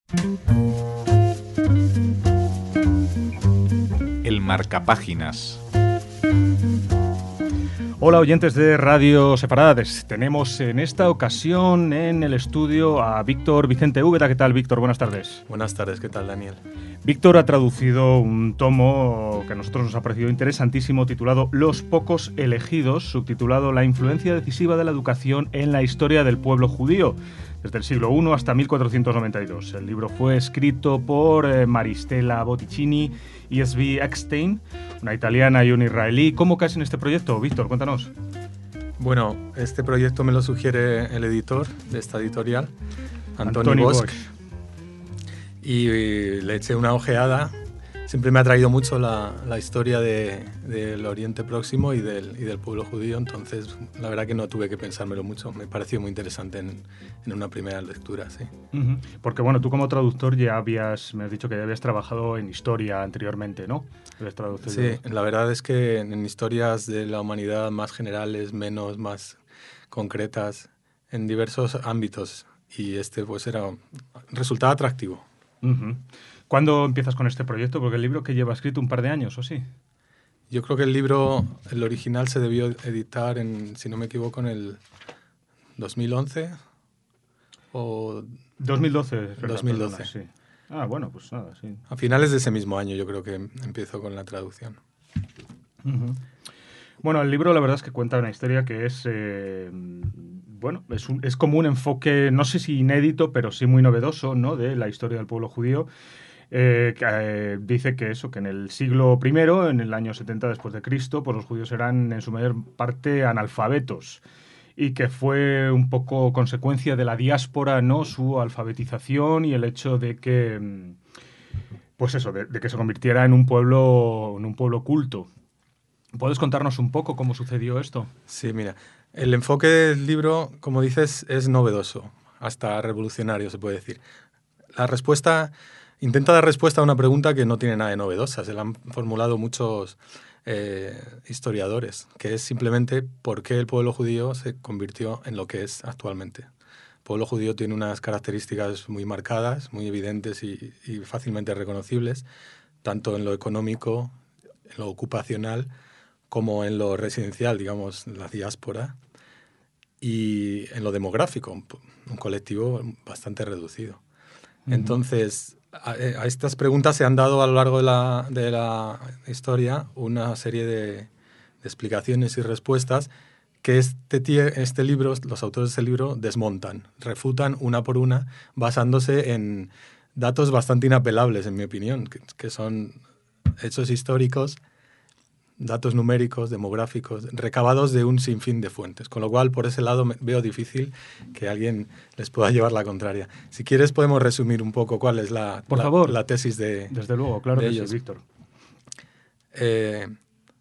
El marcapáginas. Hola oyentes de Radio Separades. Tenemos en esta ocasión en el estudio a Víctor Vicente Úbeda. ¿Qué tal, Víctor? Buenas tardes. Buenas tardes, ¿qué tal, Daniel? Víctor ha traducido un tomo que a nosotros nos ha parecido interesantísimo titulado Los pocos elegidos, subtitulado La influencia decisiva de la educación en la historia del pueblo judío, desde el siglo I hasta 1492. El libro fue escrito por Maristela Botticini y Zvi Eckstein, una italiana y un israelí. ¿Cómo caes en este proyecto, Víctor? Cuéntanos. Bueno, este proyecto me lo sugiere el editor de esta editorial, Antoni Bosch. Y le eché una ojeada. Siempre me ha traído mucho la historia del Oriente Próximo y del pueblo judío, entonces la verdad que no tuve que pensármelo mucho. Me pareció muy interesante en una primera lectura, sí. Uh-huh. Porque bueno, tú como traductor me has dicho que ya habías trabajado en historia anteriormente, ¿no? Sí, la verdad es que en historias de la humanidad más generales, más concretas, en diversos ámbitos, y pues resultaba atractivo. Uh-huh. ¿Cuándo empiezas con este proyecto? Porque el libro que lleva escrito un par de años, ¿o sí? Yo creo que el original se debió editar si no me equivoco, en el 2011 o... 2012. 2012. Perdona, sí. Ah, bueno, pues nada, sí. A finales de ese mismo año yo creo que empiezo con la traducción. Uh-huh. Bueno, el libro la verdad es que cuenta una historia que es... bueno, es como un enfoque, no sé si inédito, pero sí muy novedoso, ¿no?, de la historia del pueblo judío. Dice que en el siglo I, en el año 70 después de Cristo, pues los judíos eran en su mayor parte analfabetos y que fue un poco consecuencia de la diáspora, ¿no?, su alfabetización y el hecho de que, pues eso, de que se convirtiera en un pueblo culto. ¿Puedes contarnos un poco cómo sucedió esto? Sí, mira, el enfoque del libro, como dices, es novedoso, hasta revolucionario se puede decir. Intenta dar respuesta a una pregunta que no tiene nada de novedosa, se la han formulado muchos historiadores, que es simplemente por qué el pueblo judío se convirtió en lo que es actualmente. El pueblo judío tiene unas características muy marcadas, muy evidentes y fácilmente reconocibles, tanto en lo económico, en lo ocupacional, como en lo residencial, digamos, la diáspora, y en lo demográfico, un colectivo bastante reducido. Uh-huh. Entonces, a estas preguntas se han dado a lo largo de la historia una serie de explicaciones y respuestas que este libro, los autores de este libro, desmontan, refutan una por una, basándose en datos bastante inapelables, en mi opinión, que son hechos históricos, datos numéricos, demográficos, recabados de un sinfín de fuentes. Con lo cual, por ese lado, veo difícil que alguien les pueda llevar la contraria. Si quieres, podemos resumir un poco cuál es la tesis de Desde luego, claro que ellos. Sí, Víctor. En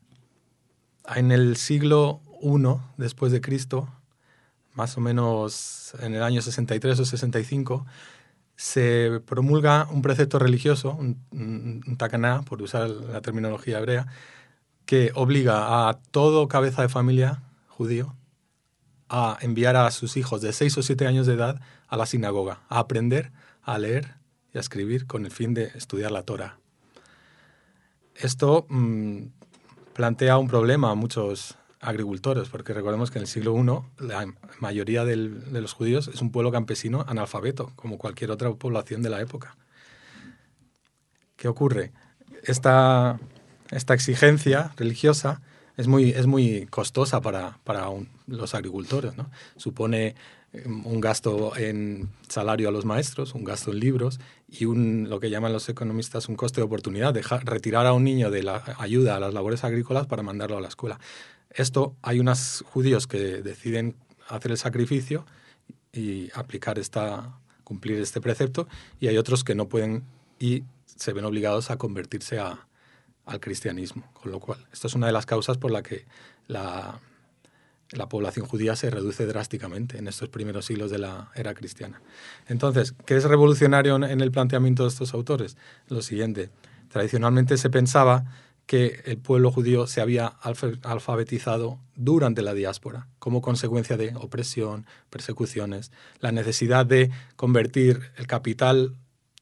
el siglo I después de Cristo, más o menos en el año 63 o 65, se promulga un precepto religioso, un takaná, por usar la terminología hebrea, que obliga a todo cabeza de familia judío a enviar a sus hijos de 6 o 7 años de edad a la sinagoga, a aprender a leer y a escribir con el fin de estudiar la Torá. Esto plantea un problema a muchos agricultores, porque recordemos que en el siglo I la mayoría de los judíos es un pueblo campesino analfabeto, como cualquier otra población de la época. ¿Qué ocurre? Esta exigencia religiosa es muy costosa para los agricultores, ¿no? Supone un gasto en salario a los maestros, un gasto en libros y lo que llaman los economistas un coste de oportunidad, retirar a un niño de la ayuda a las labores agrícolas para mandarlo a la escuela. Hay unos judíos que deciden hacer el sacrificio y cumplir este precepto, y hay otros que no pueden y se ven obligados a convertirse al cristianismo. Con lo cual, esto es una de las causas por la que la población judía se reduce drásticamente en estos primeros siglos de la era cristiana. Entonces, ¿qué es revolucionario en el planteamiento de estos autores? Lo siguiente: tradicionalmente se pensaba que el pueblo judío se había alfabetizado durante la diáspora, como consecuencia de opresión, persecuciones, la necesidad de convertir el capital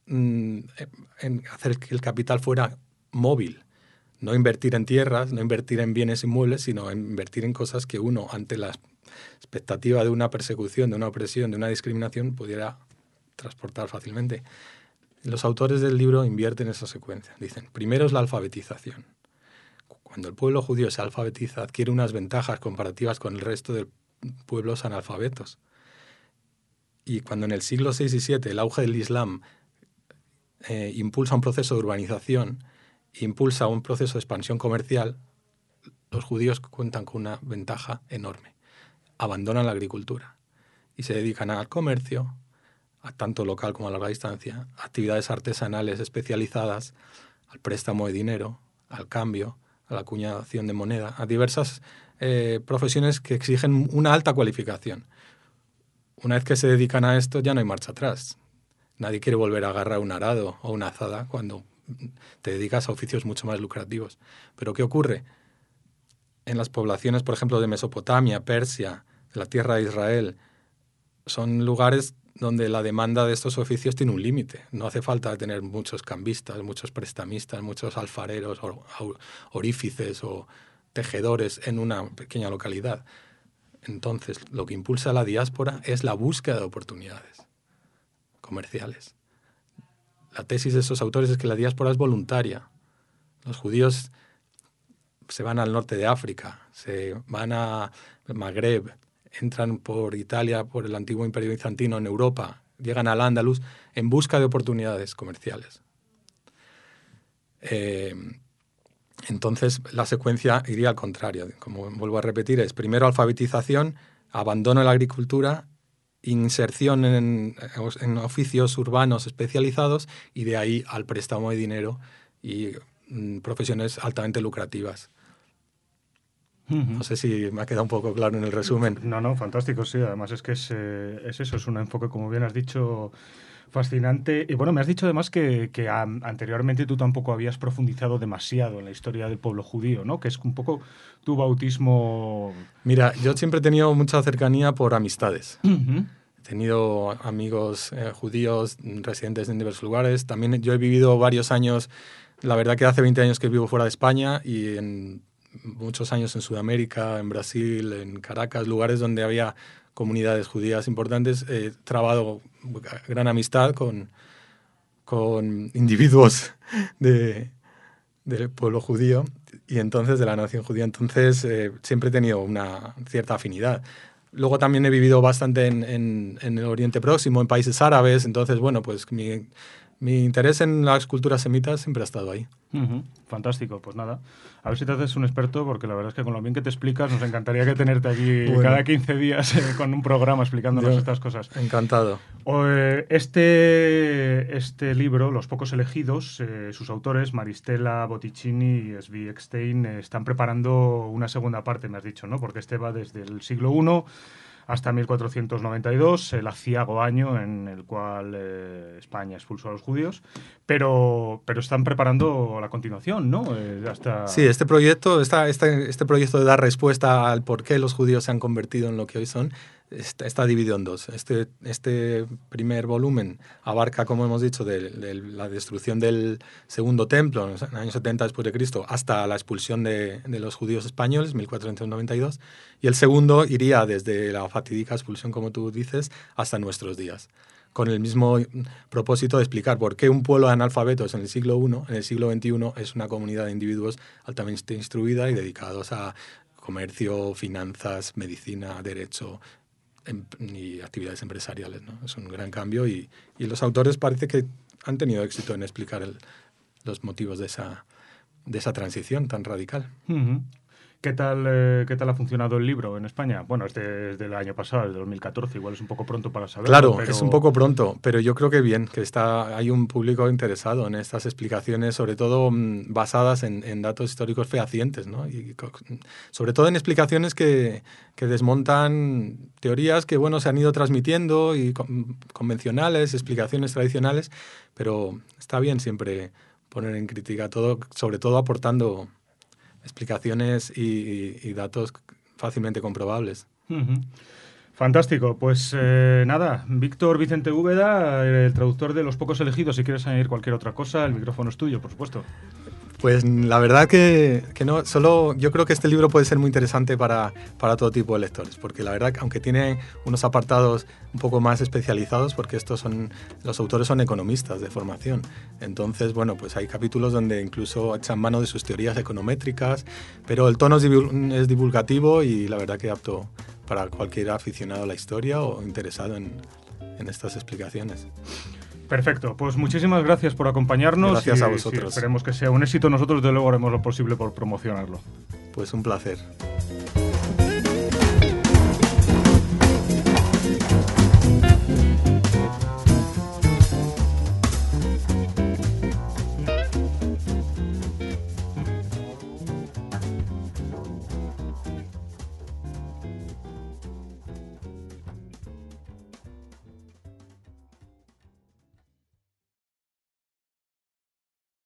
en hacer que el capital fuera móvil. No invertir en tierras, no invertir en bienes inmuebles, sino invertir en cosas que uno, ante la expectativa de una persecución, de una opresión, de una discriminación, pudiera transportar fácilmente. Los autores del libro invierten esa secuencia. Dicen, primero es la alfabetización. Cuando el pueblo judío se alfabetiza, adquiere unas ventajas comparativas con el resto de pueblos analfabetos. Y cuando en el siglo VI y VII el auge del Islam impulsa un proceso de urbanización, impulsa un proceso de expansión comercial, los judíos cuentan con una ventaja enorme. Abandonan la agricultura y se dedican al comercio, a tanto local como a larga distancia, a actividades artesanales especializadas, al préstamo de dinero, al cambio, a la acuñación de moneda, a diversas profesiones que exigen una alta cualificación. Una vez que se dedican a esto ya no hay marcha atrás. Nadie quiere volver a agarrar un arado o una azada cuando te dedicas a oficios mucho más lucrativos. Pero ¿qué ocurre? En las poblaciones, por ejemplo, de Mesopotamia, Persia, de la tierra de Israel, son lugares donde la demanda de estos oficios tiene un límite. No hace falta tener muchos cambistas, muchos prestamistas, muchos alfareros, orífices o tejedores en una pequeña localidad. Entonces, lo que impulsa a la diáspora es la búsqueda de oportunidades comerciales. La tesis de estos autores es que la diáspora es voluntaria. Los judíos se van al norte de África, se van a Magreb, entran por Italia, por el antiguo Imperio Bizantino en Europa, llegan al Andaluz en busca de oportunidades comerciales. Entonces, la secuencia iría al contrario. Como vuelvo a repetir, es primero alfabetización, abandono de la agricultura, inserción en oficios urbanos especializados y de ahí al préstamo de dinero y profesiones altamente lucrativas. No sé si me ha quedado un poco claro en el resumen. No, fantástico, sí. Además es que es eso, es un enfoque, como bien has dicho, fascinante. Y bueno, me has dicho además que anteriormente tú tampoco habías profundizado demasiado en la historia del pueblo judío, ¿no? Que es un poco tu bautismo. Mira, yo siempre he tenido mucha cercanía por amistades. He tenido amigos judíos residentes en diversos lugares. También yo he vivido varios años, la verdad que hace 20 años que vivo fuera de España y en muchos años en Sudamérica, en Brasil, en Caracas, lugares donde había comunidades judías importantes. He trabado gran amistad con individuos del pueblo judío y entonces de la nación judía. Entonces siempre he tenido una cierta afinidad. Luego también he vivido bastante en el Oriente Próximo, en países árabes. Entonces, bueno, pues mi interés en las culturas semitas siempre ha estado ahí. Fantástico, pues nada. A ver si te haces un experto, porque la verdad es que con lo bien que te explicas, nos encantaría que tenerte aquí cada 15 días con un programa explicándonos estas cosas. Encantado. Este libro, Los pocos elegidos, sus autores, Maristela Botticini y Zvi Eckstein, están preparando una segunda parte, me has dicho, ¿no? Porque este va desde el siglo I hasta 1492, el aciago año en el cual España expulsó a los judíos, pero están preparando la continuación, ¿no? Sí, este proyecto de dar respuesta al por qué los judíos se han convertido en lo que hoy son, está dividido en dos. Este primer volumen abarca, como hemos dicho, de la destrucción del segundo templo en el año 70 después de Cristo hasta la expulsión de los judíos españoles, 1492, y el segundo iría desde la fatídica expulsión, como tú dices, hasta nuestros días, con el mismo propósito de explicar por qué un pueblo de analfabetos en el siglo I, en el siglo XXI, es una comunidad de individuos altamente instruida y dedicados a comercio, finanzas, medicina, derecho y actividades empresariales, ¿no? Es un gran cambio y los autores parece que han tenido éxito en explicar los motivos de esa transición tan radical. ¿Qué tal ha funcionado el libro en España? Bueno, es del año pasado, el de 2014, igual es un poco pronto para saberlo. Claro, es un poco pronto, pero yo creo que bien, que hay un público interesado en estas explicaciones, sobre todo basadas en datos históricos fehacientes, ¿no? Y sobre todo en explicaciones que desmontan teorías que, bueno, se han ido transmitiendo y convencionales, explicaciones tradicionales, pero está bien siempre poner en crítica todo, sobre todo aportando explicaciones y datos fácilmente comprobables. Fantástico, pues nada, Víctor Vicente Úbeda, el traductor de Los Pocos Elegidos. Si quieres añadir cualquier otra cosa, el micrófono es tuyo, por supuesto. Pues la verdad que no, solo yo creo que este libro puede ser muy interesante para todo tipo de lectores, porque la verdad que aunque tiene unos apartados un poco más especializados, porque los autores son economistas de formación, entonces bueno, pues hay capítulos donde incluso echan mano de sus teorías econométricas, pero el tono es divulgativo y la verdad que apto para cualquier aficionado a la historia o interesado en estas explicaciones. Perfecto, pues muchísimas gracias por acompañarnos. Gracias a vosotros. Esperemos que sea un éxito. Nosotros, de luego, haremos lo posible por promocionarlo. Pues un placer.